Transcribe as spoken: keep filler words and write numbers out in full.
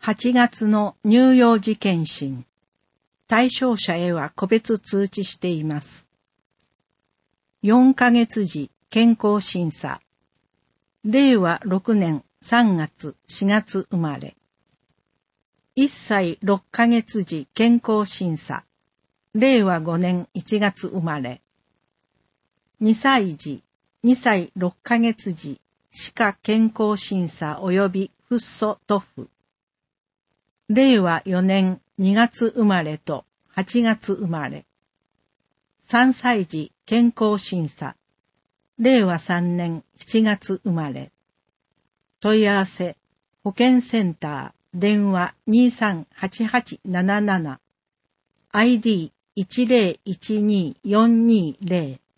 はちがつの乳幼児検診。対象者へは個別通知しています。よんかげつ時健康審査。れいわろくねんさんがつしがつ生まれ。いっさいろっかげつ時健康審査。れいわごねんいちがつ生まれ。にさい児、にさいろっかげつ時歯科健康審査及びフッ素塗布。れいわよねんにがつ生まれとはちがつ生まれ。さんさい児健康審査。れいわさんねんしちがつ生まれ。問い合わせ、保健センター、電話 にさんはちはちなななな、アイディーいちぜろいちにーよんにーぜろ。